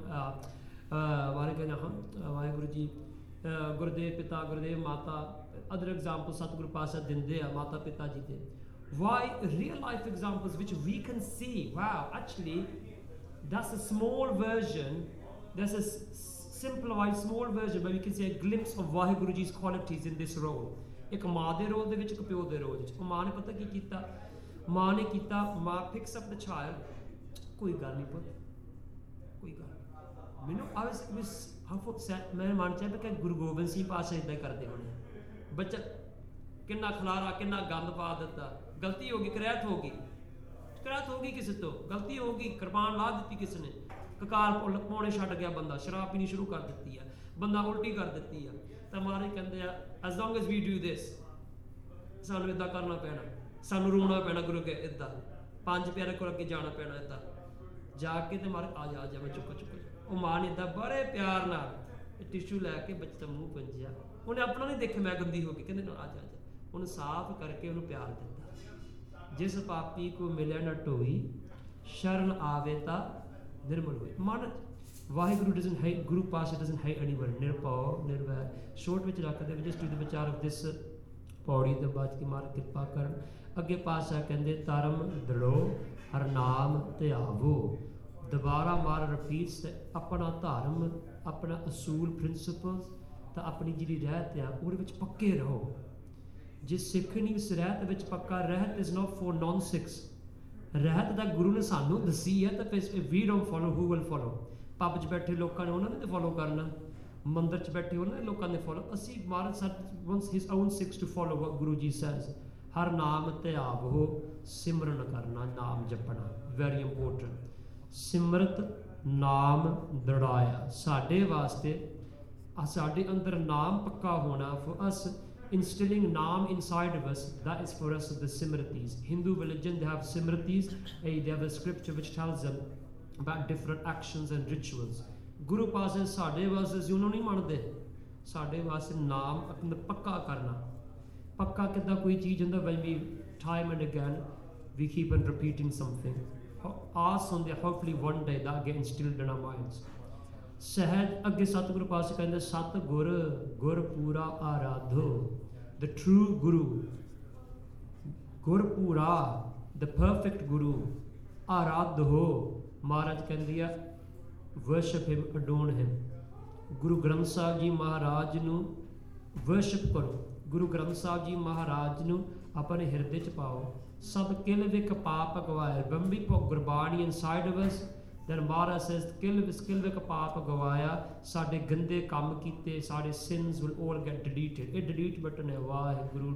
वाहिगुरु जी गुरुदेव पिता गुरुदेव माता अदर एग्जांपल सतगुरु पातशाह दिंदे आ माता पिता जी दे why real life examples which we can see wow actually that's a small version there's a simplified small version where we can see a glimpse of Vaheguru Ji's qualities in this role. एक माँ दे role दे विच एक प्यो दे role which माँ ने पता की कीता माँ ने कीता माँ picks up the child कोई गल नहीं पुत कोई गल मैनू I was मैं मन चाहे कि गुरु गोबिंद सिंह पातशाह इदां करदे होणे बच्चा किन्ना खलारा किन्ना गंद पा दिता गलती होगी करैत होगी किसी तो गलती होगी कृपान ला दी किसी ने ककार पौने छड्ड गया बंदा शराब पीनी शुरू कर दी है बंदा उल्टी कर दी है तो महाराज कहते हैं as long as we do this सानू इदा करना पैना सानू रोना पैना गुरु के इदा पंज प्यारे को अगे जाना पैना इदा जाके तो महाराज आ जा मैं चुप वो मां ने इदा बड़े प्यार नाल टिशू लैके बच्चे का मूँह पंजिया उन्हें अपना नहीं देखे मैं गंदी हो गई कहते आ जा उन्हें साफ करके उन्हें प्यार दिता जिस पापी को मिले न टोई शरण आवे ता निर्मल हुए मन Waheguru doesn't hate Guru Pasha doesn't hate anyone ਨਿਰਭਉ ਨਿਰਵੈਰ ਸ਼ੋਰਟ ਵਿੱਚ ਰੱਖਦੇ ਵਿੱਚ ਜਸਟ ਟੂ ਦ ਵਿਚਾਰ ਆਫ ਦਿਸ ਪੌੜੀ ਦੇ ਬਾਅਦ ਕੀ ਮਾਰ ਕਿਰਪਾ ਕਰਨ ਅੱਗੇ ਪਾਤਸ਼ਾਹ ਕਹਿੰਦੇ ਧਰਮ ਦ੍ਰਿੜੋ ਹਰ ਨਾਮ ਧਿਆਵੋ ਦੁਬਾਰਾ ਮਾਰ ਰਿਪੀਟਸ ਆਪਣਾ ਧਰਮ ਆਪਣਾ ਅਸੂਲ ਪ੍ਰਿੰਸੀਪਲਸ ਤਾਂ ਆਪਣੀ ਜਿਹੜੀ ਰਹਿਤ ਆ ਉਹਦੇ ਵਿੱਚ ਪੱਕੇ ਰਹੋ ਜੇ ਸਿੱਖਣੀ ਇਸ ਰਹਿਤ ਵਿੱਚ ਪੱਕਾ ਰਹਿਤ is not for non Sikhs ਰਹਿਤ ਦਾ ਗੁਰੂ ਨੇ ਸਾਨੂੰ ਦੱਸੀ ਹੈ ਤਾਂ ਫਿਰ ਵੀ don't follow who will follow pub 'ਚ ਬੈਠੇ ਲੋਕਾਂ ਨੇ ਉਹਨਾਂ ਨੇ ਤਾਂ ਫੋਲੋ ਕਰਨਾ ਮੰਦਰ 'ਚ ਬੈਠੇ ਉਹਨਾਂ ਨੇ ਲੋਕਾਂ ਨੇ ਫੋਲੋ ਅਸੀਂ ਮਹਾਰਾਜ ਸੱਚ wants his own Sikhs to follow what Guru ji says ਹਰ ਨਾਮ ਧਿਆਵ ਹੋ ਸਿਮਰਨ ਕਰਨਾ ਨਾਮ ਜਪਣਾ ਵੈਰੀ ਇੰਪੋਰਟੈਂਟ ਸਿਮਰਤ ਨਾਮ ਦ੍ਰਿੜਾਇਆ ਸਾਡੇ ਵਾਸਤੇ ਸਾਡੇ ਅੰਦਰ ਨਾਮ ਪੱਕਾ ਹੋਣਾ for us instilling Naam inside of us, that is for us the Simritis. Hindu religion, they have Simritis, they have a scripture which tells them about different actions and rituals. Guru Pasha ਸਾਡੇ ਵਾਸਤੇ ਅਸੀਂ ਉਹਨੂੰ ਨਹੀਂ ਮੰਨਦੇ ਸਾਡੇ ਵਾਸਤੇ ਨਾਮ ਆਪਣਾ ਪੱਕਾ ਕਰਨਾ ਪੱਕਾ ਕਿੱਦਾਂ ਕੋਈ ਚੀਜ਼ ਹੁੰਦਾ when we time and again we keep on repeating something ask on the hopefully one day that get instilled in our minds ਸਹਿਜ ਅੱਗੇ ਸਤਿਗੁਰੂ ਪਾਤਸ਼ਾਹ ਕਹਿੰਦੇ ਸਤ ਗੁਰ ਗੁਰ ਪੂਰਾ ਆਰਾਧੋ the true guru ਗੁਰ ਪੂਰਾ the perfect guru ਆਰਾਧੋ ਮਹਾਰਾਜ ਕਹਿੰਦੀ ਆ worship him adorn him Guru Granth Sahib ji ਮਹਾਰਾਜ ਨੂੰ worship ਕਰੋ ਗੁਰੂ ਗ੍ਰੰਥ ਸਾਹਿਬ ਜੀ ਮਹਾਰਾਜ ਨੂੰ ਆਪਣੇ ਹਿਰਦੇ 'ਚ ਪਾਓ ਸਭ ਕਿਲ ਵਿਕ ਪਾਪ ਗਵਾਏ ਬੰਬੀ Gurbani inside of us then Maharaj says kill ਵਿਕ ਪਾਪ ਗਵਾਇਆ ਸਾਡੇ ਗੰਦੇ ਕੰਮ ਕੀਤੇ ਸਾਡੇ sins will all get deleted ਇਹ delete ਬਟਨ ਹੈ ਵਾਹਿਗੁਰੂ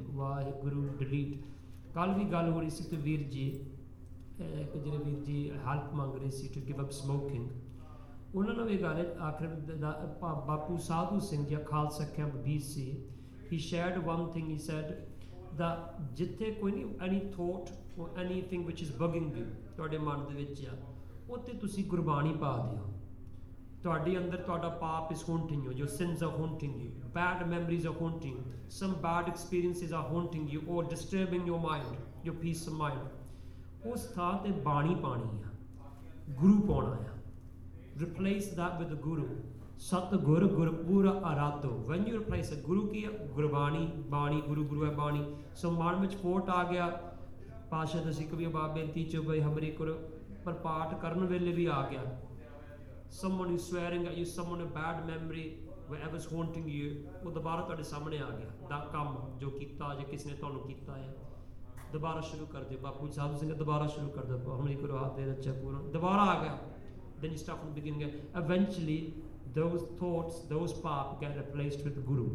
delete ਕੱਲ ਵੀ ਗੱਲ ਹੋ ਰਹੀ ਸੀ ਤੇ ਵੀਰ ਜੀ ਇੱਕ ਜਿਹੜੇ ਵੀਰ ਜੀ ਹੈਲਪ ਮੰਗ ਰਹੇ ਸੀ to give up smoking ਉਹਨਾਂ ਨੂੰ ਇਹ ਗੱਲ ਆਖਰ ਬਾਪੂ Sadhu Singh ji Khalsa camp BC he shared one thing he said that ਜਿੱਥੇ ਕੋਈ ਨਹੀਂ any thought or anything which is bugging you ਤੁਹਾਡੇ ਮਨ ਦੇ ਵਿੱਚ ਆ ਉੱਥੇ ਤੁਸੀਂ ਗੁਰਬਾਣੀ ਪਾ ਦਿਓ ਤੁਹਾਡੇ ਅੰਦਰ ਤੁਹਾਡਾ ਪਾਪ is haunting you your sins are haunting you bad memories are haunting you some bad experiences are haunting you or disturbing your mind your peace of mind ਉਸ ਥਾਂ ਤੇ ਬਾਣੀ ਪਾਣੀ ਆ ਗੁਰੂ ਪਾਉਣਾ ਆ replace that with the guru ਸਤ ਗੁਰ ਗੁਰ ਪੂਰਾ ਆਰਾਧੋ when you replace a guru ਕੀ ਗੁਰਬਾਣੀ ਬਾਣੀ ਗੁਰੂ ਹੈ ਬਾਣੀ ਸੋ ਮਨ ਵਿੱਚ ਫੋਟ ਆ ਗਿਆ ਪਾਸ਼ਾ ਦਾ ਸਿੱਖ ਵੀ ਬਾਬ ਬੇਨਤੀ ਚ ਬਈ ਹਮਰੀ ਕਰੋ पर पाठ करने वेले भी आ गया someone who's swearing at you someone a bad memory whatever's haunting you वो दोबारा ਤੁਹਾਡੇ ਸਾਹਮਣੇ ਆ ਗਿਆ ਦਾ ਕੰਮ ਜੋ ਕੀਤਾ ਜੇ ਕਿਸ ਨੇ ਤੁਹਾਨੂੰ ਕੀਤਾ ਹੈ दोबारा शुरू कर दे बापू साहब सिंह दोबारा शुरू कर दो हमने करो हाथ दे अच्छा पूरा दोबारा आ गया then you start from the beginning eventually those thoughts those path get replaced with the guru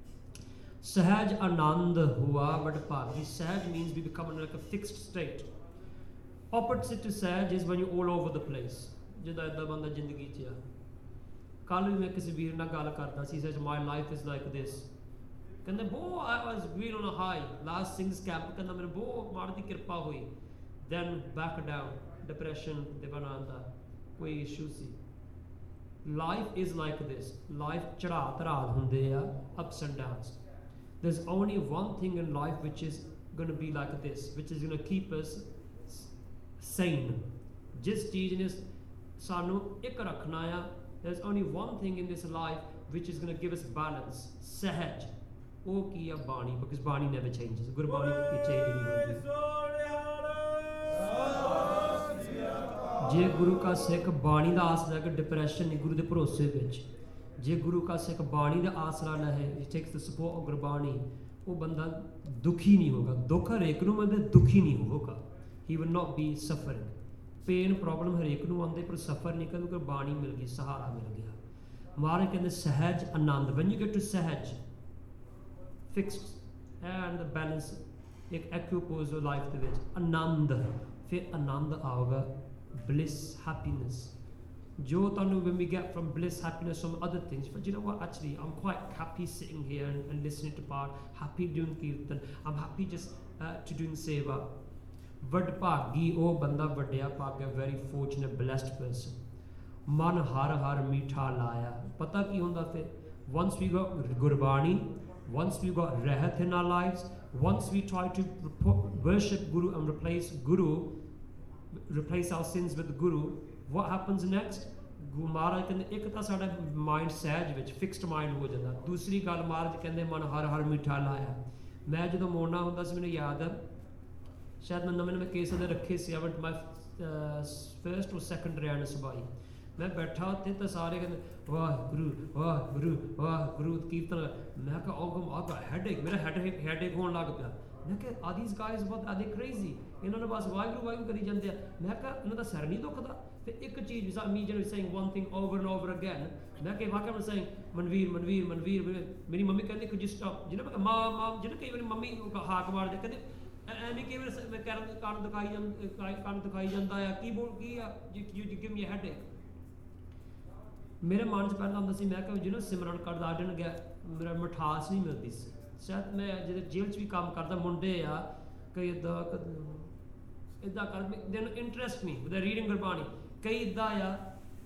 सहज आनंद हुआ बड़ भागी सहज means we become in like a fixed state opposite to sahaj is when you all over the place ਜਿੱਦਾਂ ਇੱਦਾਂ ਬੰਦਾ ਜ਼ਿੰਦਗੀ 'ਚ ਆ ਕੱਲ੍ਹ ਵੀ ਮੈਂ ਕਿਸੇ ਵੀਰ ਨਾਲ ਗੱਲ ਕਰਦਾ ਸੀ says my life is like this ਕਹਿੰਦੇ ਬਹੁਤ I was real on a high last sings camp ਕਹਿੰਦਾ ਮੇਰੇ ਬਹੁਤ ਮਾਰ ਦੀ ਕਿਰਪਾ ਹੋਈ then back down depression ਦੇ ਬਣਾਉਂਦਾ ਕੋਈ ਇਸ਼ੂ ਸੀ Life is like this. Life ਚੜ੍ਹਾਅ ਧਰਾਅ ਹੁੰਦੇ ਆ, ups and downs. There's only one thing in life which is going to be like this, which is going to keep us sane. ਜਿਸ ਚੀਜ਼ ਨੇ ਸਾਨੂੰ ਇੱਕ ਰੱਖਣਾ ਆ, there's only one thing in this life which is going to give us balance. ਸਹਿਜ, ਉਹ ਕੀ ਆ? ਬਾਣੀ, because ਬਾਣੀ never changes. ਗੁਰਬਾਣੀ ਦੀ change ਨਹੀਂ ਹੁੰਦੀ। ਜੇ ਗੁਰੂ ਕਾ ਸਿੱਖ ਬਾਣੀ ਦਾ ਆਸਰਾ ਕਿ ਡਿਪਰੈਸ਼ਨ ਨਹੀਂ, ਗੁਰੂ ਦੇ ਭਰੋਸੇ ਵਿੱਚ ਜੇ ਗੁਰੂ ਕਾ ਸਿੱਖ ਬਾਣੀ ਦਾ ਆਸਰਾ ਲਏ, he takes the support of Gurbani, ਉਹ ਬੰਦਾ ਦੁਖੀ ਨਹੀਂ ਹੋਗਾ। ਦੁੱਖ ਹਰੇਕ ਨੂੰ ਆਉਂਦਾ, ਦੁਖੀ ਨਹੀਂ ਹੋਗਾ। he will not be suffering. Pain problem ਹਰੇਕ ਨੂੰ ਆਉਂਦੇ, ਪਰ ਸਫਰ ਨਹੀਂ ਕਰੂਗਾ। ਬਾਣੀ ਮਿਲ ਗਈ, ਸਹਾਰਾ ਮਿਲ ਗਿਆ। ਮਹਾਰਾਜ ਕਹਿੰਦੇ ਸਹਿਜ ਆਨੰਦ, when you get to ਸਹਿਜ, fixed and the balance, ਇੱਕ ਐਕੂਪੋਜ਼ ਲਾਈਫ ਦੇ ਵਿੱਚ ਆਨੰਦ, ਫਿਰ ਆਨੰਦ ਆਊਗਾ, bliss, happiness. ਜੋ ਤੁਹਾਨੂੰ, when we get from bliss, happiness from other things, but you know what, actually I'm quite happy sitting here and listening to part, happy doing kirtan, I'm happy just to doing seva. ਵਡਭਾਗੀ ਉਹ ਬੰਦਾ, ਵੱਡਿਆ ਭਾਗ ਹੈ, very fortunate, blessed person. ਮਨ ਹਰ ਹਰ ਮੀਠਾ ਲਾਇਆ। ਪਤਾ ਕੀ ਹੁੰਦਾ ਫਿਰ? once we got Gurbani, once we got ਰਹਿਤ in our lives, once we try to worship Guru and replace our sins with Guru, what happens next? ਮਹਾਰਾਜ ਕਹਿੰਦੇ ਇੱਕ ਤਾਂ ਸਾਡਾ ਮਾਈਂਡ ਸਹਿਜ ਵਿੱਚ ਫਿਕਸਡ ਮਾਈਂਡ ਹੋ ਜਾਂਦਾ। ਦੂਸਰੀ ਗੱਲ ਮਹਾਰਾਜ ਕਹਿੰਦੇ ਮਨ ਹਰ ਹਰ ਮਿੱਠਾ ਲਾਇਆ। ਮੈਂ ਜਦੋਂ ਮੋੜਨਾ ਹੁੰਦਾ ਸੀ, ਮੈਨੂੰ ਯਾਦ ਹੈ, ਸ਼ਾਇਦ ਮੈਂ ਨਵੇਂ ਕੇਸ ਦੇ ਰੱਖੇ ਸੀ, I went to my first or second ਰਿਆਨ ਸਭਾਈ। ਮੈਂ ਬੈਠਾ ਉੱਥੇ ਤਾਂ ਸਾਰੇ ਕਹਿੰਦੇ ਵਾਹਿਗੁਰੂ ਵਾਹਿਗੁਰੂ ਵਾਹਿਗੁਰੂ ਕੀਰਤਨ। ਮੈਂ ਕਿਹਾ ਆਹ ਹੈਡੇਕ, ਮੇਰਾ ਹੈਡੇਕ ਹੋਣ ਲੱਗ ਪਿਆ। ਮੈਂ ਕਿਹਾ are these guys what are they crazy? ਇਹਨਾਂ ਨੇ ਬਸ ਵਾਹਿਗੁਰੂ ਵਾਹਿਗੁਰੂ ਕਰੀ ਜਾਂਦੇ ਆ। ਮੈਂ ਕਿਹਾ ਇਹਨਾਂ ਦਾ ਸਿਰ ਨਹੀਂ ਦੁਖਦਾ? ਫਿਰ ਇੱਕ ਚੀਜ਼ ਵਿਸਾ ਮੀ ਜਦੋਂ saying one thing over and over again, ਮੈਂ ਕਿਹਾ ਵਾਕਿਆ ਮੈਂ saying ਮਨਵੀਰ ਮਨਵੀਰ ਮਨਵੀਰ। ਮੇਰੀ ਮੰਮੀ ਕਹਿੰਦੀ could you stop? ਜਿਹਨਾਂ ਮਾਂ ਜਿਹਨਾਂ ਕਈ ਵਾਰੀ ਮੰਮੀ ਹਾਕ ਮਾਰਦੇ, ਕਹਿੰਦੇ ਐਵੇਂ ਕਈ ਵਾਰ ਕੰਨ ਦਿਖਾਈ ਜਾਂਦਾ ਆ, ਕੀ ਆ, you give me a headache. ਮੇਰੇ ਮਨ 'ਚ ਪਹਿਲਾਂ ਹੁੰਦਾ ਸੀ, ਮੈਂ ਕਿਹਾ ਜਿਹਨੂੰ ਸਿਮਰਨ ਕਰਦਾ ਆਡਣ ਗਿਆ, ਮੇਰਾ ਮਿਠਾਸ ਨਹੀਂ ਮਿਲਦੀ ਸੀ। ਸ਼ਾਇਦ ਮੈਂ ਜਦੋਂ ਜੇਲ੍ਹ 'ਚ ਵੀ ਕੰਮ ਕਰਦਾ, ਮੁੰਡੇ ਆ ਕਈ ਇੱਦਾਂ ਕਰਦੇ, ਦੇਨ ਇੰਟਰਸਟ ਨਹੀਂ ਵਿਦ ਰੀਡਿੰਗ ਗੁਰਬਾਣੀ। ਕਈ ਇੱਦਾਂ ਆ,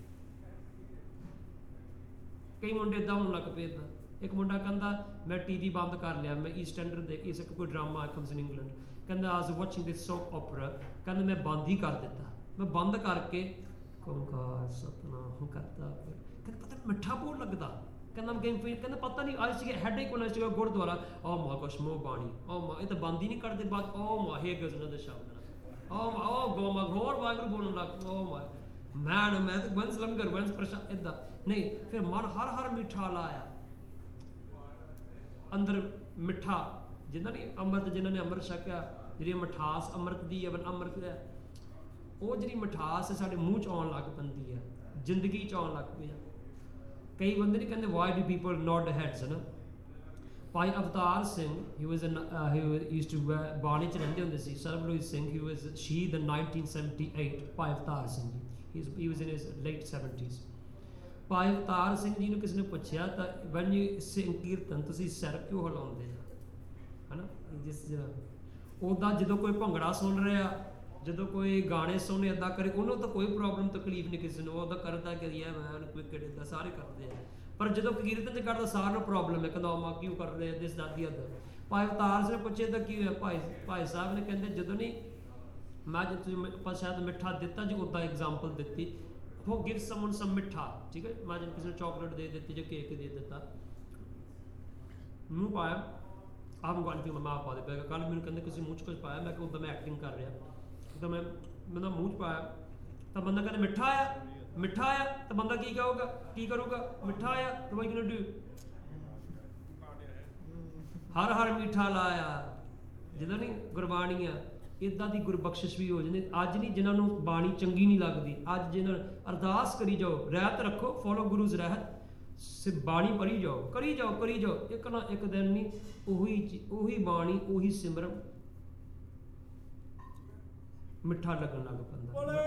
ਕਈ ਮੁੰਡੇ ਇੱਦਾਂ ਹੋਣ ਲੱਗ ਪਏ। ਇੱਦਾਂ ਇੱਕ ਮੁੰਡਾ ਕਹਿੰਦਾ ਮੈਂ TV ਬੰਦ ਕਰ ਲਿਆ, ਮੈਂ ਈਸਟ ਐਂਡ ਦੇਖੀ ਸੀ, ਕੋਈ ਡਰਾਮਾ comes in England, ਕਹਿੰਦਾ I was watching this soap opera, ਕਹਿੰਦਾ ਮੈਂ ਬੰਦ ਹੀ ਕਰ ਦਿੱਤਾ। ਮੈਂ ਬੰਦ ਕਰਕੇ ਓਂਕਾਰ ਸਤਿਨਾਮ ਕਰਦਾ, ਕਹਿੰਦਾ ਪਤਾ ਮਿੱਠਾ ਬਹੁਤ ਲੱਗਦਾ। ਕਹਿੰਦਾ ਕਹਿੰਦਾ ਪਤਾ ਨਹੀਂ ਅੱਜ ਸੀਗਾ ਹੈਡੇਕ ਹੋਣਾ ਸੀਗਾ ਗੁਰਦੁਆਰਾ। ਓ ਮਾਈ ਗॉश ਮੋਹ ਬਾਣੀ, ਓ ਮਾ ਇਹ ਤਾਂ ਬੰਦ ਹੀ ਨਹੀਂ ਕਰਦੇ ਬਾਤ। ਓ ਮਾ ਹੇ ਗਜ਼ ਨਾ ਸ਼ਬਦ, ਓ ਗੋ ਮਾ ਹੋਰ ਵਾਹਿਗੁਰੂ ਬੋਲਣ ਲੱਗ। ਓ ਮਾ ਮੈਂ ਤਾਂ ਵੰਸ ਲੰਗਰ ਵੰਸ ਪ੍ਰਸ਼ਾਦ ਇੱਦਾਂ ਨਹੀਂ। ਫਿਰ ਮਨ ਹਰ ਹਰ ਮਿੱਠਾ ਲਾਇਆ, ਅੰਦਰ ਮਿੱਠਾ। ਜਿਨ੍ਹਾਂ ਨੇ ਅੰਮ੍ਰਿਤ, ਜਿਨ੍ਹਾਂ ਨੇ ਅੰਮ੍ਰਿਤ ਛਕਿਆ, ਜਿਹੜੀ ਮਿਠਾਸ ਅੰਮ੍ਰਿਤ ਦੀ ਹੈ, ਅੰਮ੍ਰਿਤ ਹੈ, ਉਹ ਜਿਹੜੀ ਮਿਠਾਸ ਸਾਡੇ ਮੂੰਹ 'ਚ ਆਉਣ ਲੱਗ ਪੈਂਦੀ ਹੈ, ਜ਼ਿੰਦਗੀ 'ਚ ਆਉਣ ਲੱਗ ਪਈ ਆ। ਕਈ ਬੰਦੇ ਨਹੀਂ ਕਹਿੰਦੇ why do people nod their heads, ਹੈ ਨਾ। ਭਾਈ Avtar Singh, he used to ਬਾਣੀ 'ਚ ਰਹਿੰਦੇ ਹੁੰਦੇ ਸੀ। ਸਰਬਜੋਤ ਸਿੰਘ, he was ਸ਼ਹੀਦ in 1978। Bhai Avtar Singh ji, he was in his late 70s। ਭਾਈ ਅਵਤਾਰ ਸਿੰਘ ਜੀ ਨੂੰ ਕਿਸੇ ਨੇ ਪੁੱਛਿਆ ਤਾਂ when you sing ਕੀਰਤਨ, ਤੁਸੀਂ ਸਿਰ ਕਿਉਂ ਹਿਲਾਉਂਦੇ ਆ, ਹੈ ਨਾ। ਜਿਸ ਉੱਦਾਂ ਜਦੋਂ ਕੋਈ ਭੰਗੜਾ ਸੁਣ ਰਿਹਾ, ਜਦੋਂ ਕੋਈ ਗਾਣੇ ਸੁਣੇ, ਇੱਦਾਂ ਕਰੇ, ਉਹਨੂੰ ਤਾਂ ਕੋਈ ਪ੍ਰੋਬਲਮ ਤਕਲੀਫ ਨਹੀਂ ਕਿਸੇ ਨੂੰ, ਉਹਦਾ ਕਰਦਾ ਕਿ ਮੈਂ ਕੋਈ ਕਿਹੜਾ ਸਾਰੇ ਕਰਦੇ ਆ। ਪਰ ਜਦੋਂ ਕੀਰਤਨ 'ਚ ਕਰਦਾ ਸਾਰਿਆਂ ਨੂੰ ਪ੍ਰੋਬਲਮ ਹੈ, ਕਹਿੰਦਾ ਮਾਂ ਕਿਉਂ ਕਰ ਰਹੇ ਦਿਸ ਦਾਦੀ ਅਦਰ। ਭਾਈ ਅਵਤਾਰ ਸਿੰਘ ਨੇ ਪੁੱਛਿਆ ਤਾਂ ਕੀ ਹੋਇਆ? ਭਾਈ ਸਾਹਿਬ ਨੇ ਕਹਿੰਦੇ ਜਦੋਂ ਨਹੀਂ ਮੈਂ ਜੇ ਤੁਸੀਂ ਸ਼ਾਇਦ ਮਿੱਠਾ ਦਿੱਤਾ ਜੀ, ਉੱਦਾਂ ਐਗਜ਼ਾਮਪਲ ਦਿੱਤੀ, ਉਹ ਗਿਵ ਸਮਨ ਸਮ ਮਿੱਠਾ, ਠੀਕ ਹੈ। ਮੈਂ ਜਦ ਕਿਸੇ ਨੂੰ ਚਾਕਲੇਟ ਦੇ ਦਿੱਤੀ ਜਾਂ ਕੇਕ ਦੇ ਦਿੱਤਾ, ਮੂੰਹ ਪਾਇਆ, ਆਪ ਗਾਣ ਪੀ ਮਾਂ ਪਾ ਦੇ ਪਿਆ। ਕੱਲ੍ਹ ਮੈਨੂੰ ਕਹਿੰਦੇ ਕਿਸੇ ਮੂੰਹ 'ਚ ਕੁਝ ਪਾਇਆ, ਮੈਂ ਕਿਹਾ ਉੱਦਾਂ ਮੈਂ ਐਕਟਿੰਗ ਕਰ ਰਿਹਾ, ਤਾਂ ਮੈਂ ਮੂੰਹ 'ਚ ਪਾਇਆ ਤਾਂ ਬੰਦਾ ਕਹਿੰਦਾ ਮਿੱਠਾ ਆਇਆ, ਮਿੱਠਾ ਆਇਆ ਤਾਂ ਬੰਦਾ ਕੀ ਕਹੂਗਾ, ਕੀ ਕਰੂਗਾ? ਮਿੱਠਾ ਆਇਆ ਤਾਂ ਵਾਈ ਗੋਇੰ ਟੂ ਡੂ ਹਰ ਹਰ ਮਿੱਠਾ ਲਾਇਆ। ਜਿੱਦਾਂ ਨਹੀਂ ਗੁਰਬਾਣੀ ਆ, ਇੱਦਾਂ ਦੀ ਗੁਰਬਖਸ਼ਿਸ਼ ਵੀ ਹੋ ਜਾਂਦੀ। ਅੱਜ ਨਹੀਂ ਜਿਹਨਾਂ ਨੂੰ ਬਾਣੀ ਚੰਗੀ ਨਹੀਂ ਲੱਗਦੀ, ਅੱਜ ਜਿਹਨਾਂ ਅਰਦਾਸ ਕਰੀ ਜਾਓ, ਰਹਿਤ ਰੱਖੋ, ਫੋਲੋ ਗੁਰੂਜ਼ ਰਹਿਤ, ਬਾਣੀ ਪੜ੍ਹੀ ਜਾਓ, ਕਰੀ ਜਾਓ। ਇੱਕ ਨਾ ਇੱਕ ਦਿਨ ਨਹੀਂ ਉਹੀ ਬਾਣੀ, ਉਹੀ ਸਿਮਰਨ ਮਿੱਠਾ ਲੱਗਣ ਲੱਗ ਪੈਂਦਾ।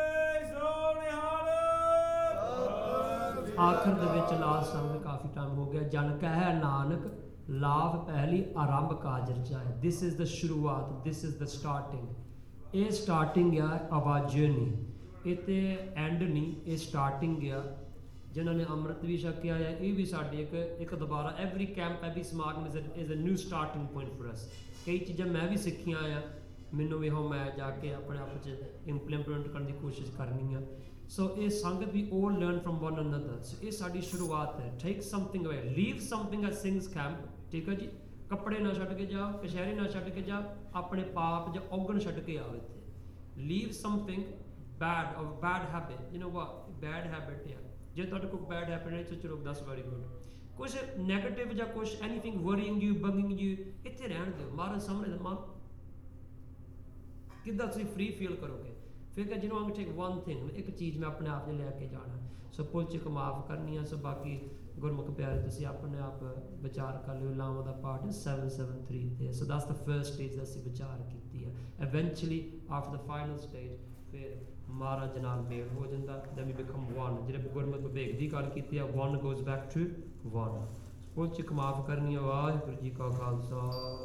ਆਖਰ ਦੇ ਵਿੱਚ ਲਾਸਟ ਸੰਗ ਕਾਫੀ ਟਾਈਮ ਹੋ ਗਿਆ। ਜਨ ਕਹਿ ਨਾਨਕ ਲਾਭ ਪਹਿਲੀ ਆਰੰਭ ਕਾਜ ਰਚਾਏ। ਦਿਸ ਇਜ਼ ਦ ਸ਼ੁਰੂਆਤ, ਦਿਸ ਇਜ਼ ਦ ਸਟਾਰਟਿੰਗ। ਇਹ ਸਟਾਰਟਿੰਗ ਆ ਆਵਾਜ਼ ਜਰਨੀ, ਇਹ ਤੇ ਐਂਡ ਨਹੀਂ, ਇਹ ਸਟਾਰਟਿੰਗ ਆ ਜਿਨ੍ਹਾਂ ਨੇ ਅੰਮ੍ਰਿਤ ਵੀ ਛਕਿਆ ਹੈ, ਇਹ ਵੀ ਸਾਡੀ ਇੱਕ ਦੁਬਾਰਾ ਐਵਰੀ ਕੈਂਪ ਐਵਰੀ ਸਮਾਗਮ is a new starting point for us. ਕਈ ਚੀਜ਼ਾਂ ਮੈਂ ਵੀ ਸਿੱਖੀਆਂ ਆ, ਮੈਨੂੰ ਵੀ ਹੁਣ ਮੈਂ ਜਾ ਕੇ ਆਪਣੇ ਆਪ 'ਚ ਇੰਪਲੀਮੈਂਟ ਕਰਨ ਦੀ ਕੋਸ਼ਿਸ਼ ਕਰਨੀ ਆ। ਸੋ ਇਹ ਸੰਗਤ ਵੀ all learn from one another। ਸੋ ਇਹ ਸਾਡੀ ਸ਼ੁਰੂਆਤ ਹੈ। Take something away, leave something at ਸਿੰਗਸ ਕੈਂਪ। ਠੀਕ ਹੈ ਜੀ, ਕੱਪੜੇ ਨਾ ਛੱਡ ਕੇ ਜਾਓ, ਕਸ਼ਹਿਰੇ ਨਾ ਛੱਡ ਕੇ ਜਾਓ, ਆਪਣੇ ਪਾਪ ਜਾਂ ਔਗਣ ਛੱਡ ਕੇ ਆਓ ਇੱਥੇ। Leave something bad or bad habit, you know what, bad habit ਆ। ਜੇ ਤੁਹਾਡੇ ਕੋਲ bad habit ਹੈ ਤਾਂ ਚਲੋ that's very good। ਕੁਛ ਨੈਗੇਟਿਵ ਜਾਂ ਕੁਛ anything worrying you, bugging you, ਇੱਥੇ ਰਹਿਣ ਦਿਓ। ਮਹਾਰਾਜ ਸਾਹਮਣੇ ਦਾ ਕਿੱਦਾਂ ਤੁਸੀਂ ਫ੍ਰੀ ਫੀਲ ਕਰੋਗੇ। ਫਿਰ ਕਿ ਜਿਹਨੂੰ ਟੇਕ ਵਨ ਥਿੰਗ, ਇੱਕ ਚੀਜ਼ ਮੈਂ ਆਪਣੇ ਆਪ 'ਚ ਲੈ ਕੇ ਜਾਣਾ। ਸੋ ਪੁੱਲ 'ਚ ਮਾਫ ਕਰਨੀ ਆ। ਸੋ ਬਾਕੀ ਗੁਰਮੁਖ ਪਿਆਰੇ ਤੁਸੀਂ ਆਪਣੇ ਆਪ ਵਿਚਾਰ ਕਰ ਲਿਓ। ਲਾਵਾਂ ਦਾ ਪਾਠ 773 ਤੇ। So that's the first stage ਅਸੀਂ ਵਿਚਾਰ ਕੀਤੀ ਆ। Eventually after the final stage ਫਿਰ ਮਹਾਰਾਜ ਨਾਲ ਮੇਲ ਹੋ ਜਾਂਦਾ। Then we become one. ਜਿਹੜੇ ਗੁਰਮੁਖ ਵਿਵੇਕ ਦੀ ਗੱਲ ਕੀਤੀ ਆ, one goes back to one. ਪੁੱਲ 'ਚ ਮਾਫ ਕਰਨੀ ਆ। ਵਾਹਿਗੁਰੂ ਜੀ ਕਾ ਖਾਲਸਾ।